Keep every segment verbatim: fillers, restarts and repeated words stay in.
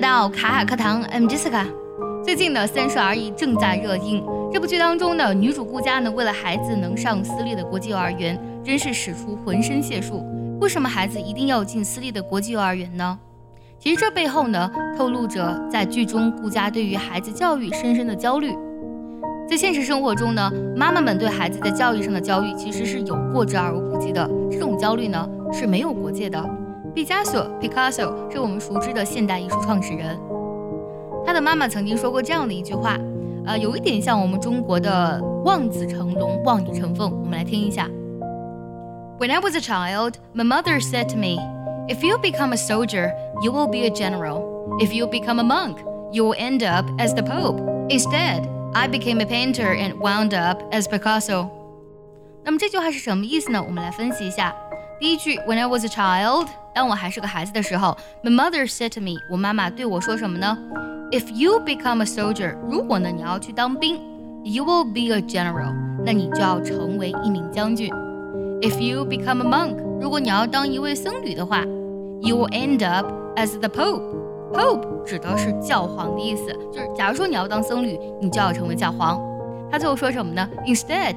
到卡卡课堂 ，I'm Jessica。最近呢，《三十而已》正在热映。这部剧当中呢，女主顾佳呢，为了孩子能上私立的国际幼儿园，真是使出浑身解数。为什么孩子一定要进私立的国际幼儿园呢？其实这背后呢，透露着在剧中顾佳对于孩子教育深深的焦虑。在现实生活中呢，妈妈们对孩子在教育上的焦虑其实是有过之而无不及的。这种焦虑呢是没有国界的。毕加索 Picasso 是我们熟知的现代艺术创始人，他的妈妈曾经说过这样的一句话，呃，有一点像我们中国的望子成龙、望女成凤。我们来听一下。When I was a child, my mother said to me, "If you become a soldier, you will be a general. If you become a monk, you will end up as the Pope. Instead, I became a painter and wound up as Picasso." 那么这句话是什么意思呢？我们来分析一下。第一句 When I was a child， 当我还是个孩子的时候 My mother said to me， 我妈妈对我说什么呢？ If you become a soldier， 如果呢你要去当兵 You will be a general， 那你就要成为一名将军。 If you become a monk， 如果你要当一位僧侣的话 You will end up as the Pope。 Pope 指的是教皇的意思，就是假如说你要当僧侣，你就要成为教皇。他最后说什么呢？ Instead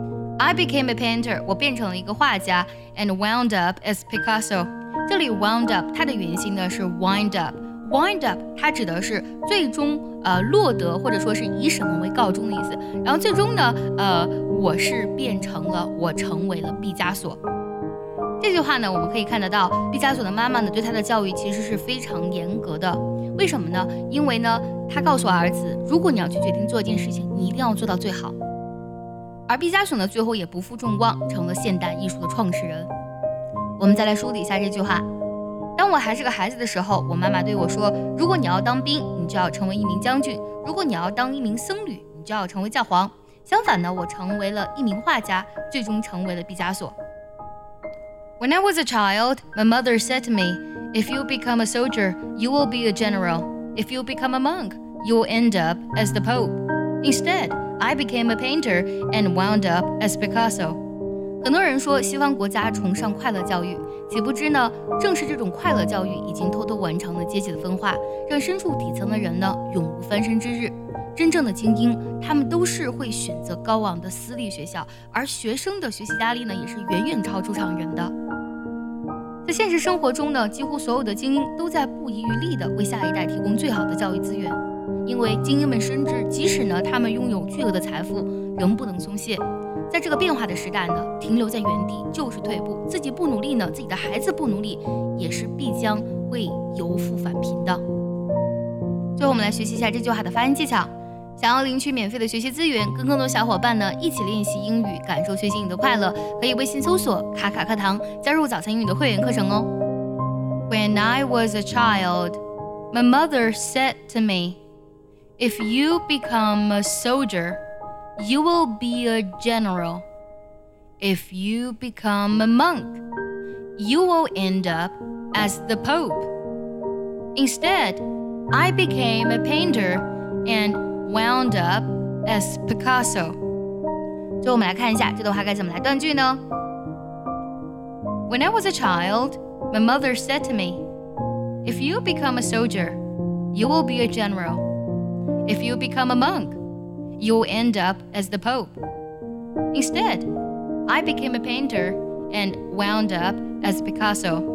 I became a painter， 我变成了一个画家 and wound up as Picasso。 这里 wound up 它的原型呢是 wind up， wind up 它指的是最终呃落得或者说是以什么为告终的意思。然后最终呢呃我是变成了我成为了毕加索。这句话呢我们可以看得到毕加索的妈妈呢对他的教育其实是非常严格的。为什么呢？因为呢他告诉儿子，如果你要去决定做一件事情，你一定要做到最好。而毕加索呢最后也不负众望，成了现代艺术的创始人。我们再来梳理一下这句话。当我还是个孩子的时候，我妈妈对我说，如果你要当兵，你就要成为一名将军；如果你要当一名僧侣，你就要成为教皇。相反呢，我成为了一名画家，最终成为了毕加索。 When I was a child, my mother said to me, If you become a soldier, you will be a general. If you become a monk, you will end up as the Pope. Instead, I became a painter and wound up as Picasso。 很多人说西方国家崇尚快乐教育，岂不知呢，正是这种快乐教育已经偷偷完成了阶级的分化，让身处底层的人呢永无翻身之日。真正的精英，他们都是会选择高昂的私立学校，而学生的学习压力呢也是远远超出常人的。在现实生活中呢，几乎所有的精英都在不遗余力地为下一代提供最好的教育资源。因为精英们深知，即使呢他们拥有巨额的财富，仍不能松懈。在这个变化的时代呢，停留在原地就是退步，自己不努力呢，自己的孩子不努力，也是必将会由富返贫的。最后我们来学习一下这句话的发音技巧。想要领取免费的学习资源，跟更多小伙伴呢一起练习英语，感受学习英语的快乐，可以微信搜索卡卡课堂，加入早餐英语的会员课程哦。When I was a child, my mother said to me,If you become a soldier, you will be a general. If you become a monk, you will end up as the Pope. Instead, I became a painter and wound up as Picasso. 最后我们来看一下这段话该怎么来断句呢？ When I was a child, my mother said to me, If you become a soldier, you will be a general.If you become a monk, you will end up as the Pope. Instead, I became a painter and wound up as Picasso.